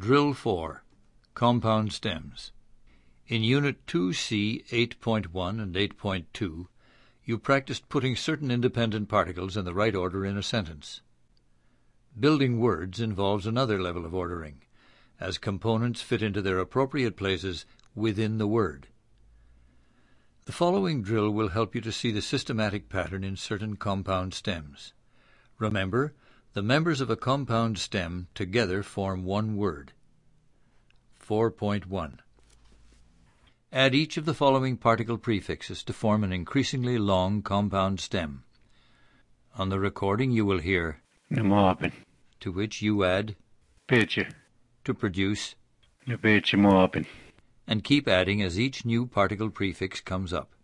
Drill 4. Compound Stems. In Unit 2C 8.1 and 8.2, you practiced putting certain independent particles in the right order in a sentence. Building words involves another level of ordering, as components fit into their appropriate places within the word. The following drill will help you to see the systematic pattern in certain compound stems. Remember, the members of a compound stem together form one word. 4.1. Add each of the following particle prefixes to form an increasingly long compound stem. On the recording you will hear Namoapin. to which you add Pitcher. to produce, Pitcher moapin. and keep adding as each new particle prefix comes up.